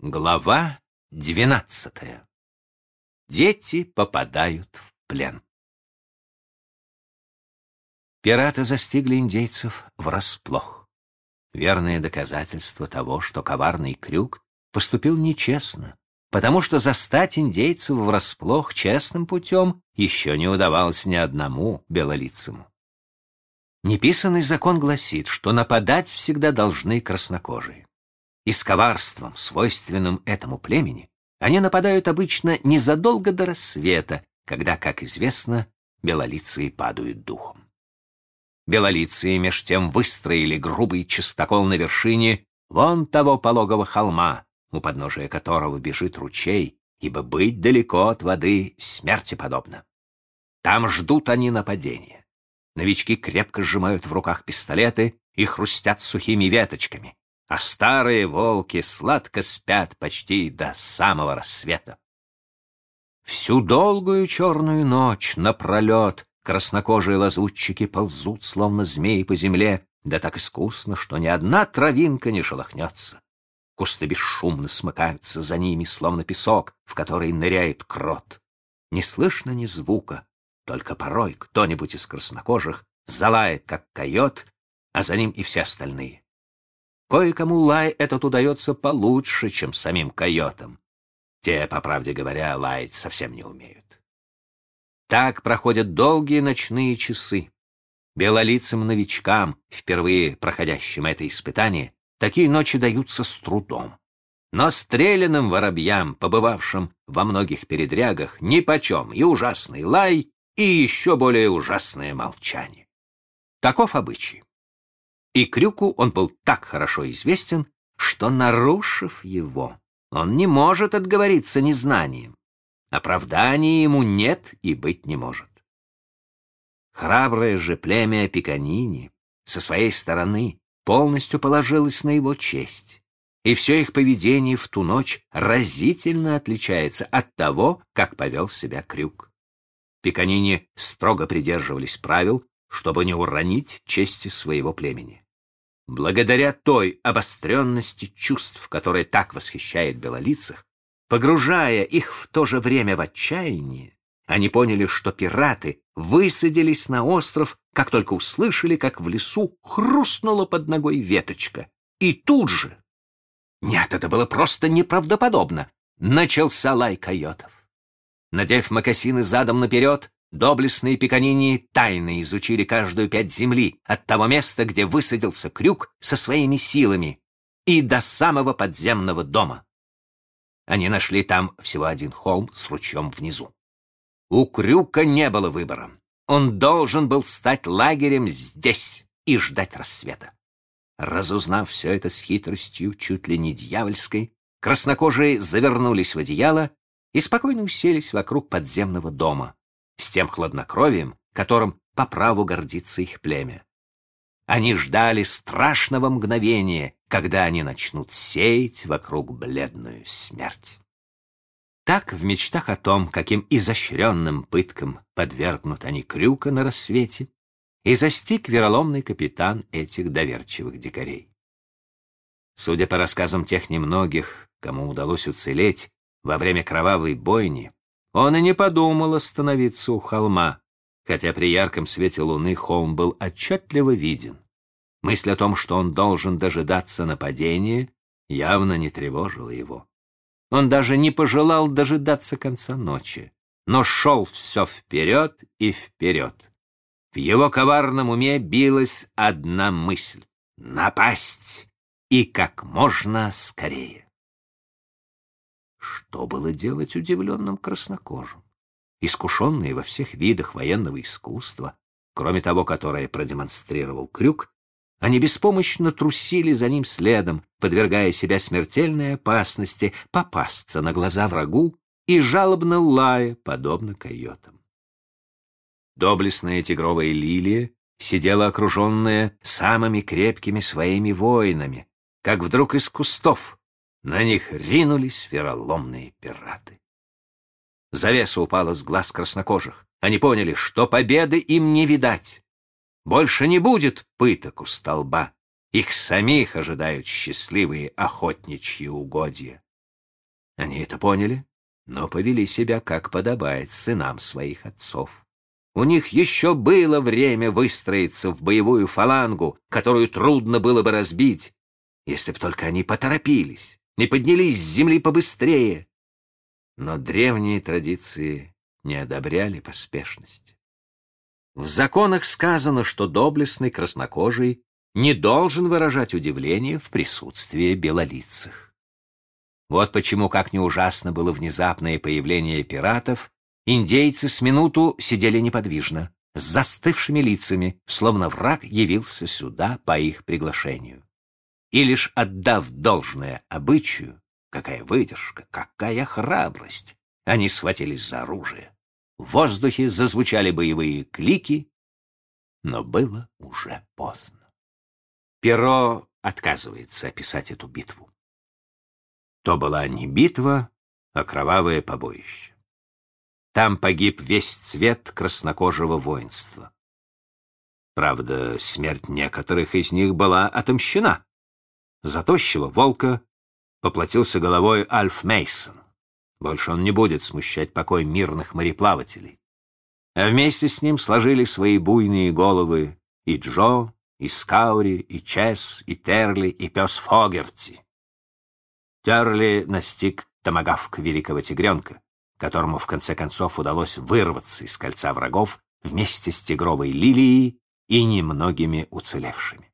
Глава 12. Дети попадают в плен. Пираты застигли индейцев врасплох. Верное доказательство того, что коварный Крюк поступил нечестно, потому что застать индейцев врасплох честным путем еще не удавалось ни одному белолицему. Неписанный закон гласит, что нападать всегда должны краснокожие. И с коварством, свойственным этому племени, они нападают обычно незадолго до рассвета, когда, как известно, белолицые падают духом. Белолицые меж тем выстроили грубый частокол на вершине вон того пологого холма, у подножия которого бежит ручей, ибо быть далеко от воды смерти подобно. Там ждут они нападения. Новички крепко сжимают в руках пистолеты и хрустят сухими веточками, а старые волки сладко спят почти до самого рассвета. Всю долгую черную ночь напролет краснокожие лазутчики ползут, словно змеи по земле, да так искусно, что ни одна травинка не шелохнется. Кусты бесшумно смыкаются за ними, словно песок, в который ныряет крот. Не слышно ни звука, только порой кто-нибудь из краснокожих залает, как койот, а за ним и все остальные. Кое-кому лай этот удается получше, чем самим койотам. Те, по правде говоря, лаять совсем не умеют. Так проходят долгие ночные часы. Белолицым новичкам, впервые проходящим это испытание, такие ночи даются с трудом. Но стрелянным воробьям, побывавшим во многих передрягах, нипочем и ужасный лай, и еще более ужасное молчание. Таков обычай. И Крюку он был так хорошо известен, что, нарушив его, он не может отговориться незнанием. Оправдания ему нет и быть не может. Храброе же племя Пиканини со своей стороны полностью положилось на его честь, и все их поведение в ту ночь разительно отличается от того, как повел себя Крюк. Пиканини строго придерживались правил, чтобы не уронить чести своего племени. Благодаря той обостренности чувств, которая так восхищает белолицых, погружая их в то же время в отчаяние, они поняли, что пираты высадились на остров, как только услышали, как в лесу хрустнула под ногой веточка. И тут же, нет, это было просто неправдоподобно, начался лай койотов. Надев мокасины задом наперед, доблестные Пиканини тайно изучили каждую пядь земли от того места, где высадился Крюк со своими силами, и до самого подземного дома. Они нашли там всего один холм с ручьем внизу. У Крюка не было выбора. Он должен был стать лагерем здесь и ждать рассвета. Разузнав все это с хитростью чуть ли не дьявольской, краснокожие завернулись в одеяло и спокойно уселись вокруг подземного дома, с тем хладнокровием, которым по праву гордится их племя. Они ждали страшного мгновения, когда они начнут сеять вокруг бледную смерть. Так, в мечтах о том, каким изощренным пыткам подвергнут они Крюка на рассвете, и застиг вероломный капитан этих доверчивых дикарей. Судя по рассказам тех немногих, кому удалось уцелеть во время кровавой бойни, он и не подумал остановиться у холма, хотя при ярком свете луны холм был отчетливо виден. Мысль о том, что он должен дожидаться нападения, явно не тревожила его. Он даже не пожелал дожидаться конца ночи, но шел все вперед и вперед. В его коварном уме билась одна мысль — напасть, и как можно скорее. Что было делать удивленным краснокожим? Искушенные во всех видах военного искусства, кроме того, которое продемонстрировал Крюк, они беспомощно трусили за ним следом, подвергая себя смертельной опасности попасться на глаза врагу и жалобно лая, подобно койотам. Доблестная тигровая лилия сидела окруженная самыми крепкими своими воинами, как вдруг из кустов на них ринулись вероломные пираты. Завеса упала с глаз краснокожих. Они поняли, что победы им не видать. Больше не будет пыток у столба. Их самих ожидают счастливые охотничьи угодья. Они это поняли, но повели себя, как подобает сынам своих отцов. У них еще было время выстроиться в боевую фалангу, которую трудно было бы разбить, если б только они поторопились и поднялись с земли побыстрее. Но древние традиции не одобряли поспешность. В законах сказано, что доблестный краснокожий не должен выражать удивление в присутствии белолицых. Вот почему, как ни ужасно было внезапное появление пиратов, индейцы с минуту сидели неподвижно, с застывшими лицами, словно враг явился сюда по их приглашению. И лишь отдав должное обычаю, какая выдержка, какая храбрость, они схватились за оружие. В воздухе зазвучали боевые клики, но было уже поздно. Перо отказывается описать эту битву. То была не битва, а кровавое побоище. Там погиб весь цвет краснокожего воинства. Правда, смерть некоторых из них была отомщена. За тощего волка поплатился головой Альф Мейсон. Больше он не будет смущать покой мирных мореплавателей. А вместе с ним сложили свои буйные головы и Джо, и Скаури, и Чес, и Терли, и пес Фогерти. Терли настиг томагавк великого тигренка, которому в конце концов удалось вырваться из кольца врагов вместе с тигровой лилией и немногими уцелевшими.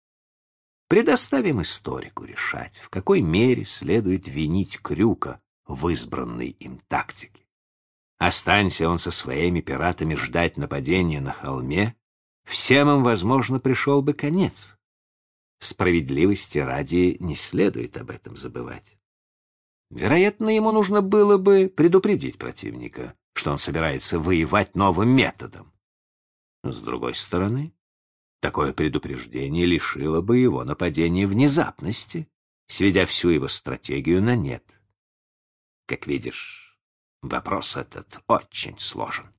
Предоставим историку решать, в какой мере следует винить Крюка в избранной им тактике. Останься он со своими пиратами ждать нападения на холме, всем им, возможно, пришел бы конец. Справедливости ради не следует об этом забывать. Вероятно, ему нужно было бы предупредить противника, что он собирается воевать новым методом. С другой стороны, такое предупреждение лишило бы его нападения внезапности, сведя всю его стратегию на нет. Как видишь, вопрос этот очень сложен.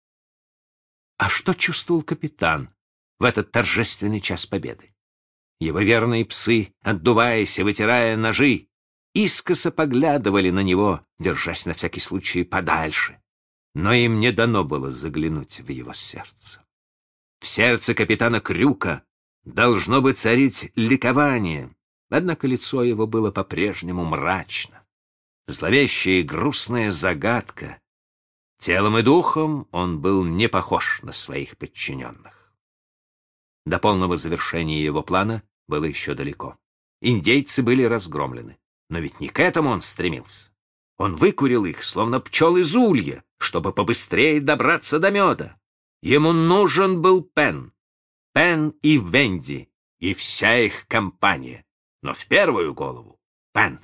А что чувствовал капитан в этот торжественный час победы? Его верные псы, отдуваясь и вытирая ножи, искоса поглядывали на него, держась на всякий случай подальше, но им не дано было заглянуть в его сердце. В сердце капитана Крюка должно бы царить ликование, однако лицо его было по-прежнему мрачно. Зловещая и грустная загадка. Телом и духом он был не похож на своих подчиненных. До полного завершения его плана было еще далеко. Индейцы были разгромлены, но ведь не к этому он стремился. Он выкурил их, словно пчел из улья, чтобы побыстрее добраться до меда. Ему нужен был Пен и Венди, и вся их компания, но в первую голову Пен.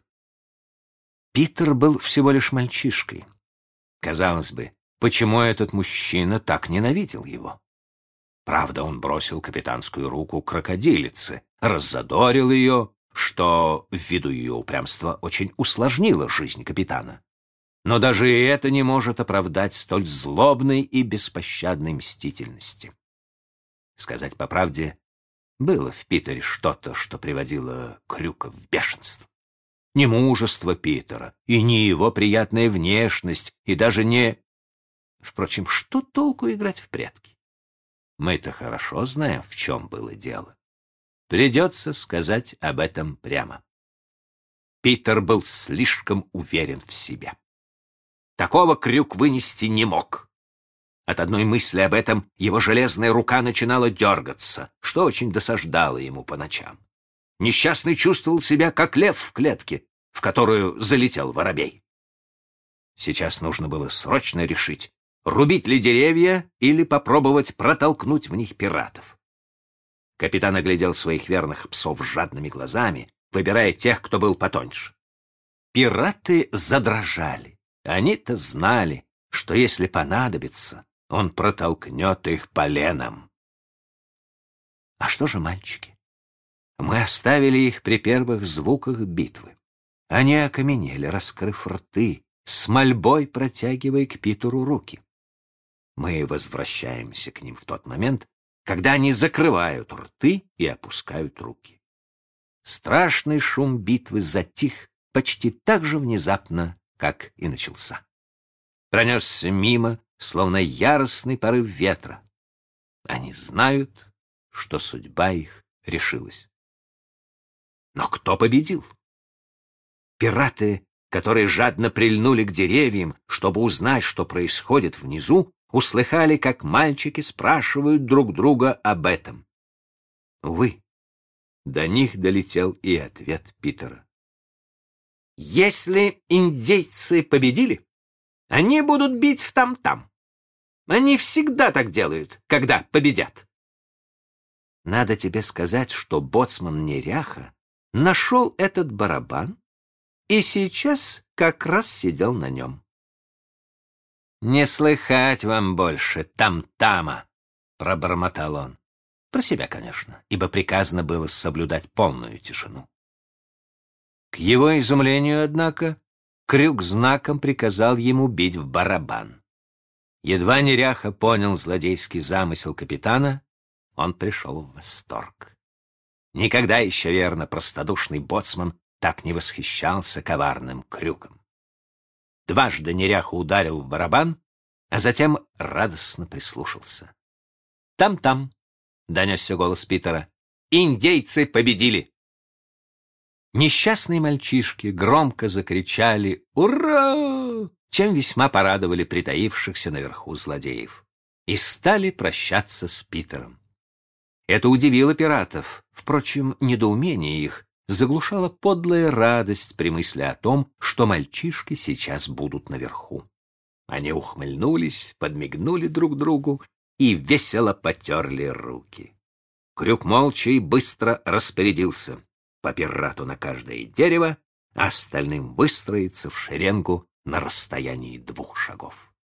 Питер был всего лишь мальчишкой. Казалось бы, почему этот мужчина так ненавидел его? Правда, он бросил капитанскую руку крокодилице, раззадорил ее, что, ввиду ее упрямства, очень усложнило жизнь капитана. Но даже и это не может оправдать столь злобной и беспощадной мстительности. Сказать по правде, было в Питере что-то, что приводило Крюка в бешенство. Не мужество Питера, и не его приятная внешность, и даже не... Впрочем, что толку играть в прятки? Мы-то хорошо знаем, в чем было дело. Придется сказать об этом прямо. Питер был слишком уверен в себе. Такого Крюк вынести не мог. От одной мысли об этом его железная рука начинала дергаться, что очень досаждало ему по ночам. Несчастный чувствовал себя, как лев в клетке, в которую залетел воробей. Сейчас нужно было срочно решить, рубить ли деревья или попробовать протолкнуть в них пиратов. Капитан оглядел своих верных псов жадными глазами, выбирая тех, кто был потоньше. Пираты задрожали. Они-то знали, что если понадобится, он протолкнет их поленом. А что же мальчики? Мы оставили их при первых звуках битвы. Они окаменели, раскрыв рты, с мольбой протягивая к Питеру руки. Мы возвращаемся к ним в тот момент, когда они закрывают рты и опускают руки. Страшный шум битвы затих, почти так же внезапно, как и начался. Пронесся мимо, словно яростный порыв ветра. Они знают, что судьба их решилась. Но кто победил? Пираты, которые жадно прильнули к деревьям, чтобы узнать, что происходит внизу, услыхали, как мальчики спрашивают друг друга об этом. Увы, до них долетел и ответ Питера. Если индейцы победили, они будут бить в там-там. Они всегда так делают, когда победят. Надо тебе сказать, что боцман Неряха нашел этот барабан и сейчас как раз сидел на нем. «Не слыхать вам больше там-тама», — пробормотал он. Про себя, конечно, ибо приказано было соблюдать полную тишину. К его изумлению, однако, Крюк знаком приказал ему бить в барабан. Едва Неряха понял злодейский замысел капитана, он пришел в восторг. Никогда еще, верно, простодушный боцман так не восхищался коварным Крюком. Дважды Неряха ударил в барабан, а затем радостно прислушался. «Там-там!» — донесся голос Питера. «Индейцы победили!» Несчастные мальчишки громко закричали «Ура!», чем весьма порадовали притаившихся наверху злодеев, и стали прощаться с Питером. Это удивило пиратов, впрочем, недоумение их заглушала подлая радость при мысли о том, что мальчишки сейчас будут наверху. Они ухмыльнулись, подмигнули друг другу и весело потерли руки. Крюк молча и быстро распорядился: по пирату на каждое дерево, а остальным выстроиться в шеренгу на расстоянии 2 шагов.